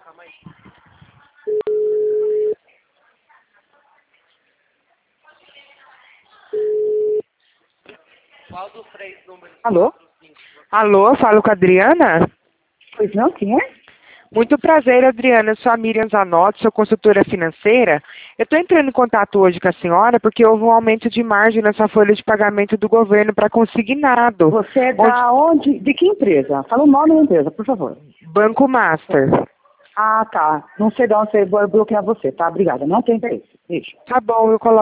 Alô? Alô, falo com a Adriana? Pois não, quem é? Muito prazer, Adriana. Eu sou a Miriam Zanotto, sou consultora financeira. Eu estou entrando em contato hoje com a senhora porque houve um aumento de margem nessa folha de pagamento do governo para consignado. Você é da onde? De que empresa? Fala o nome da empresa, por favor. Banco Master. Ah, tá. Não sei de onde você, vou bloquear você, tá? Obrigada. Não tem interesse. Beijo. Tá bom, eu coloco.